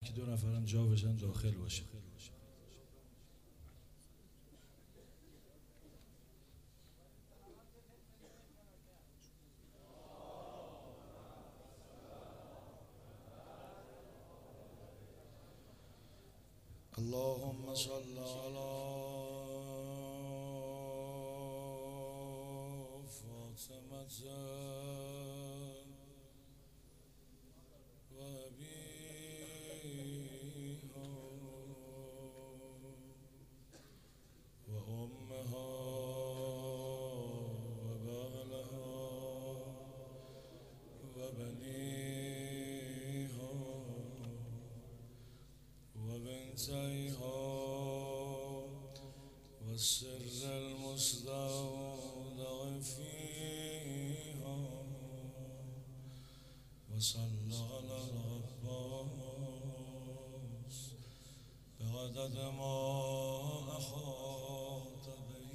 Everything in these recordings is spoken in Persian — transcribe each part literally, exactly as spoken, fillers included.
یکی دو نفرم جا بشن داخل باشه. اللهم صل على فاطمة وأبيها وأمها وبغلها وبنيها وبنتيها والسر المستودع فيها وصلى على العباس بعدد ما أحاط به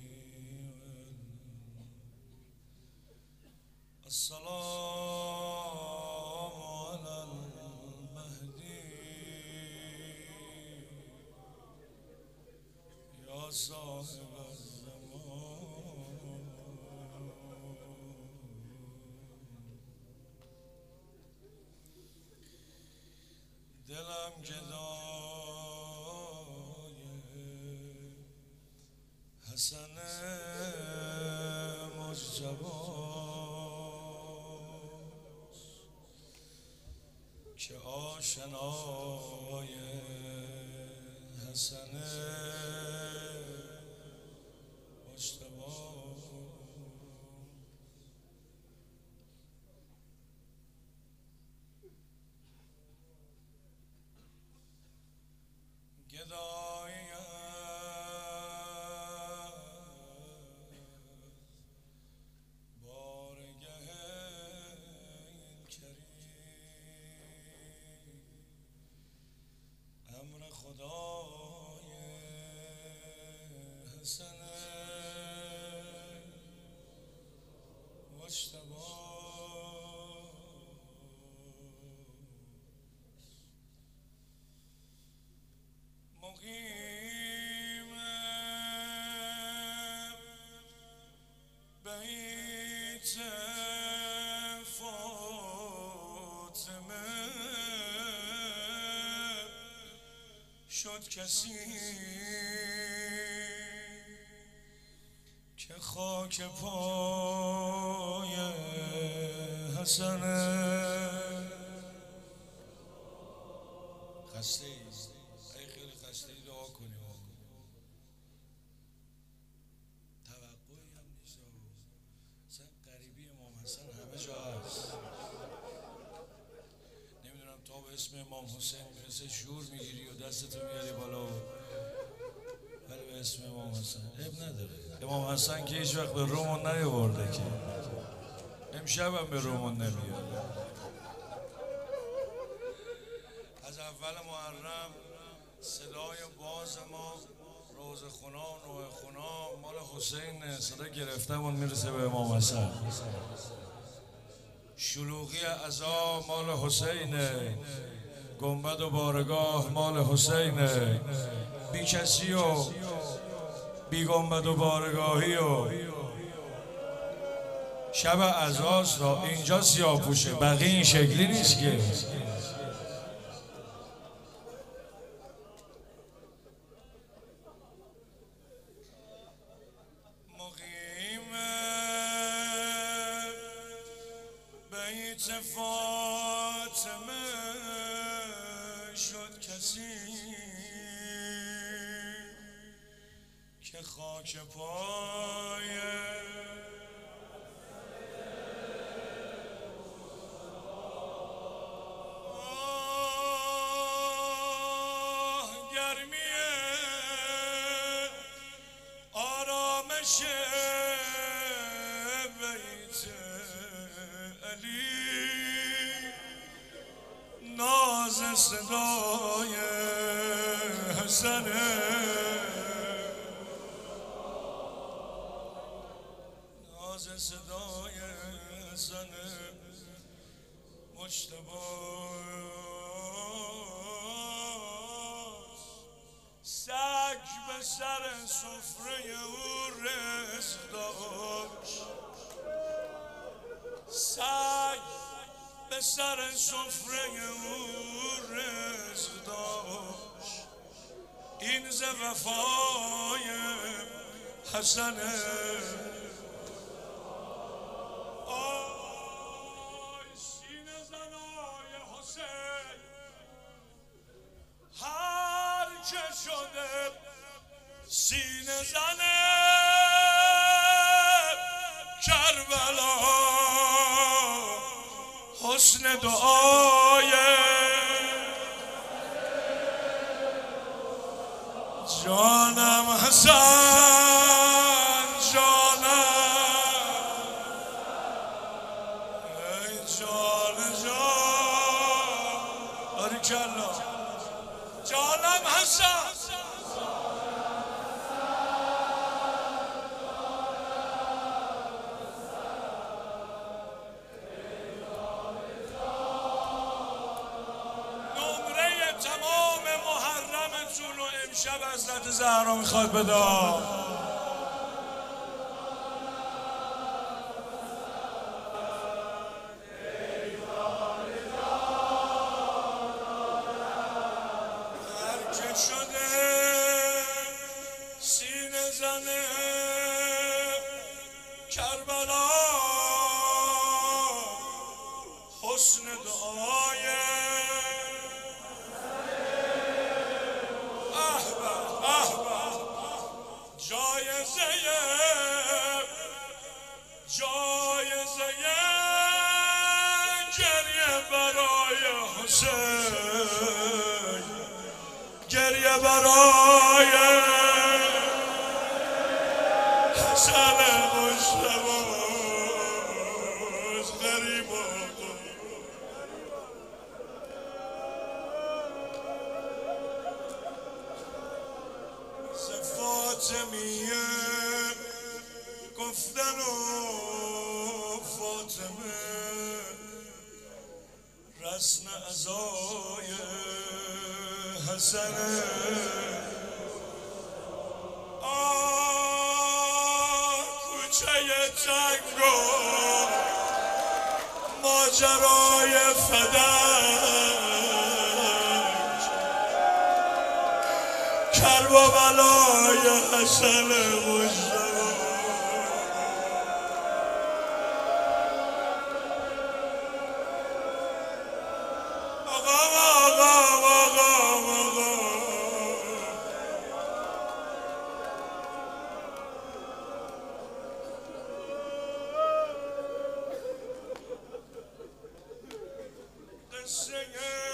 السلام على المهدي يا صاحب الزمان دلم گدای حسن مجتباست که آشنای حسن مجتباست. گدایی بارگه این کریم امر خدای حسن مجتبی مقیم بیت فاطمه شد کسی که خاک پای حسن خسته ای ای خیلی خسته ای دعا کنیم. توقعی هم نیست مثلا غریبی امام حسن همه جا هست. نمیدونم تا به اسم امام حسین میرسه شور میگیری و دستتو میاری بالا ولی به اسم امام حسن اب نداره. امام حسن که هیچ وقت به رومون نیاورده که امشب هم به رومون نمیاد. از اول محرم صدای باز ما روزخونا و نوحخونا مال حسین صدا گرفتمون میرسه به امام حسن. شلوغی عزا مال حسینه، گنبد و بارگاه مال حسینه. بی کسی و بی گنبد و بارگاهی و شب عزاست را اینجا سیاه پوشه، بقیه این شکلی نیست که. مقیم بیت فاطمه شد کسی که خاک پای آرامش بیت علی ناز صدای حسن ناز صدای حسن مجتبی سر سفره او رزق داشت، سگ به سر سفره او رزق داشت. این ز وفای حسن آی سینه زنای حسین، هر که شده سینه زنه کربلا، حسن دعای جانم حسن، جانم ای جان جان باریکلا، جانم حسن تمام محرمتون و امشب حضرت زهرا میخواد بده. هر که شده سینه زنه کربلا، حسن دعای جایزه جایزه گریه برای حسین، گریه برای حسن مجتبی غریب فاطمیه گفتن و فاطمه رسم عزای حسنه. آه کوچه تنگ و ماجرای فدک، کرب و بلای حسن مجتبی. آقا آقا آقا آقا قصه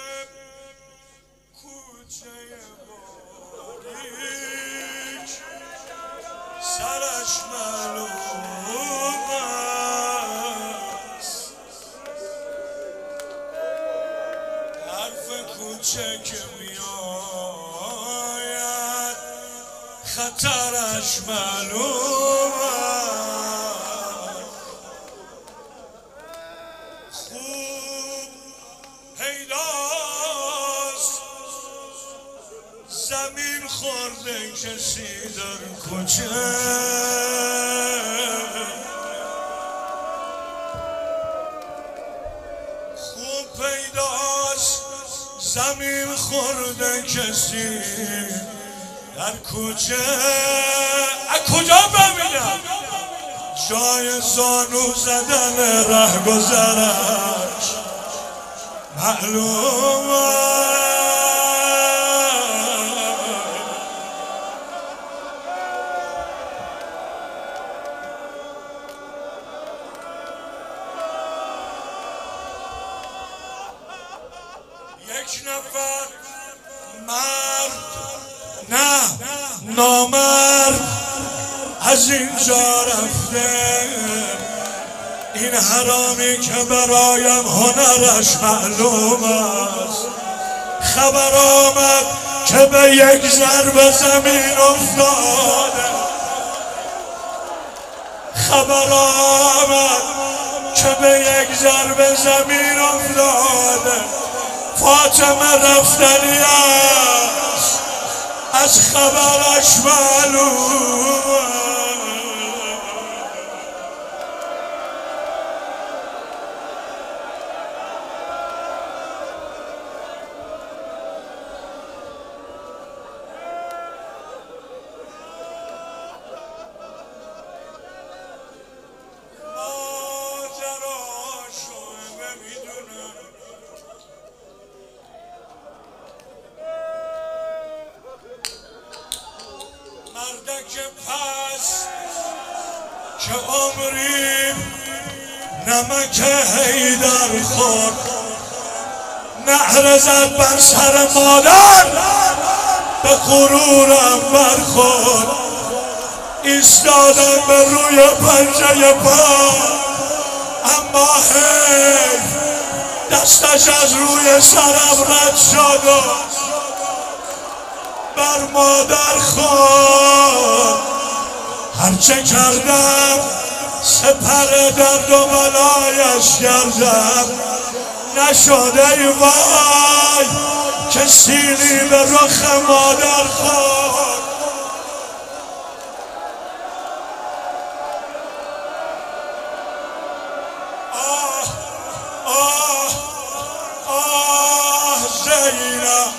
کوچه باریک سرش معلوم است، حرف کوچه که میآید خطرش معلوم است. خوب پیداست زمین خورده کسی در کوچه، خوب پیداست زمین خورده کسی در کوچه. از کجا ببینم جای زانو زدن ره گذرش معلومه. یک نفر مرد نه نامرد از اینجا رفته، این حرامی که برایم هنرش معلوم است. خبر آمد که به یک ضرب زمین افتاده، خبر آمد که به یک ضرب زمین افتاده. فاطمه رفتنی است از خبرش معلوم. مردک پس که عمریم نمک حیدر خورد، نهر زد بر سر مادر به غرورم برخورد. ایستادم به روی پنجه پا اما حیف دستش از روی سرم رد شد و بر مادر خورد. هرچه کردم سپر درد و بلایش گردم، نشد ای وای که سیلی به رخ مادر خورد. آه آه آه زینب،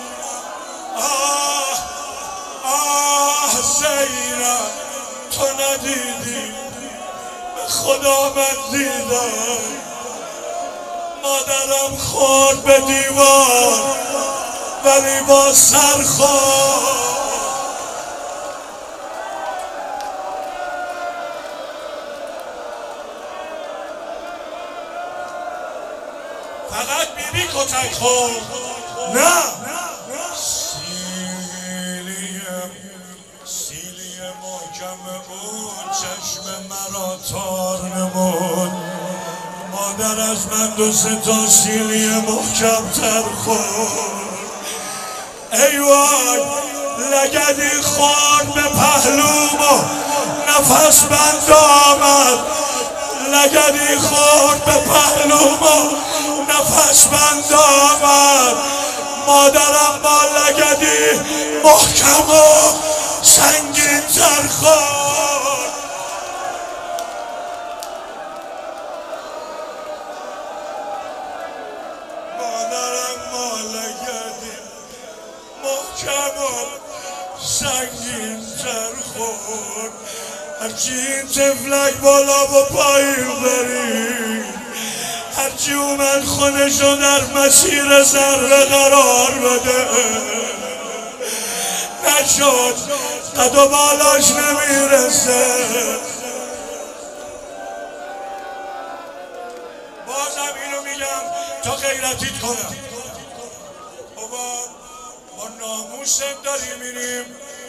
آه آه زینب، تو ندیدی به خدا من دیدم. مادرم خورد به دیوار ولی با سر خورد. فقط بیبی کتک خورد، نه سیلی محکم اون چشم مرا تار نمود. مادر از من دو سه تا سیلی محکم تر خورد. ای وای لگدی خورد به پهلوم و نفس بند آمد. لگدی خورد به پهلوم و نفس بند آمد. مادرم با لگدی محکم و سنگین تر خورد. مادرم با لگدی محکم و سنگین تر خورد. هرچی این تفلک بالا و پایین بری، هرچی اومد خودشو در مسیر ذره قرار بده، نشد، قد و بالاش نمیرسه. بازم اینو میگم تا غیرتیت کنم، بابا با ناموست داری میریم.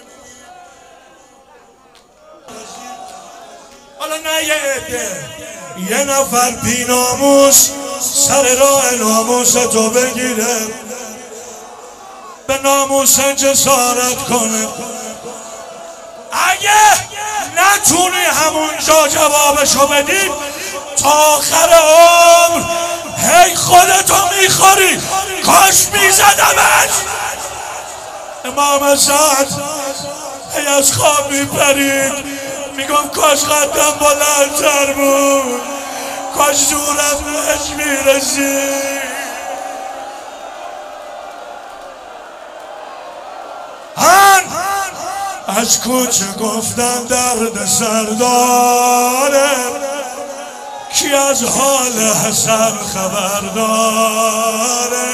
حالا نه یه عده، یه نفر بی ناموس سر راه ناموس تو بگیره، به ناموس جسارت کنه. اگه نتونی همونجا جوابشو بدی تا آخر عمر هی خودتو میخوری. کاش میزدمش. امام زد هی از خواب میپرید، میگم کاش قدم بلندتر بود، کاش زورم بهش میرسید. هن از کوچه گفتن درد سرداره، کی از حال حسن خبر داره.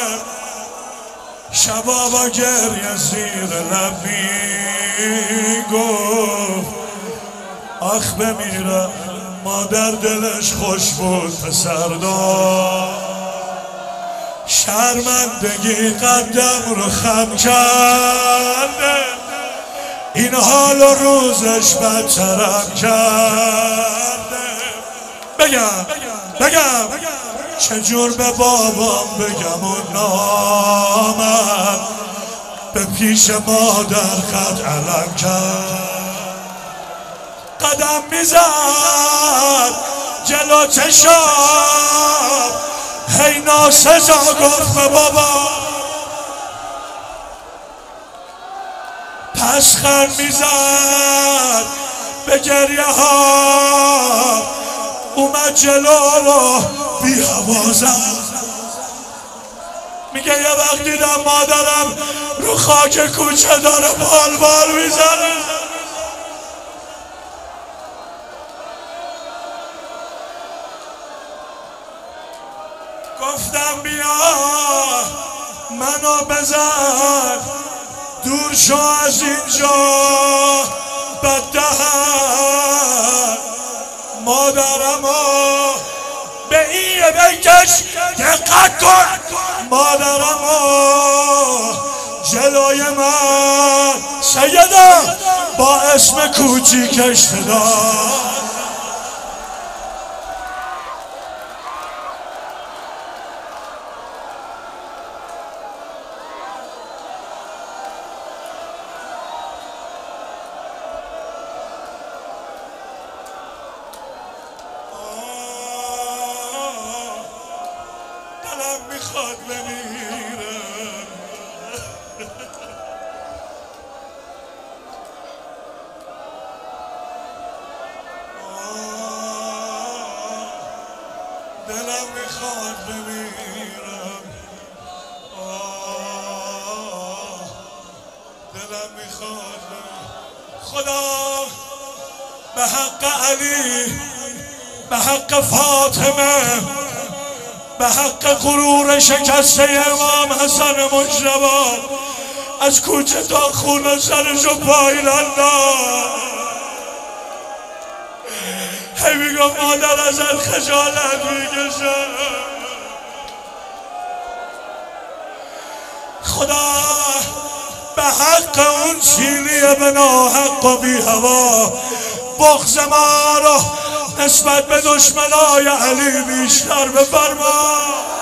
شبا با گریه زیر لب میگفت آخ بمیرم مادر دلش خوش بود پسر داشت. شرمندگی قدم رو خم کرده، این حال و روزش بدترم کرده. بگم بگم چجور به بابام بگم اون نامم به پیش مادر خط علم کرد. قدم میزد جلو چشام، هی ناسزا گفت به بابا. تسخر میزد به گریه ها، اومد جلو و بی حوازم. میگه یه وقت دیدم مادرم رو خاک کوچه داره بال بال میزنه. گفتم بیا منو بزن دور شو از اینجا بددهن، مادرمو به این بکش دقت کن، مادرمو جلوی من سیدم با اسم کوچیکش داد. دلم میخواد بمیرم، دلم میخواد بمیرم، دلم میخواد بمیرم. خدا به حق علی، به حق فاطمه، به حق غرور شکسته امام حسن مجتبی، از کوچه تا خونه سرشو پایین انداخت. هی میگم مادر ازت خجالت میکشه. خدا به حق اون سینی به ناحق و بی هوا بغض ما رو نسبت به دشمنای علی بیشتر بفرما.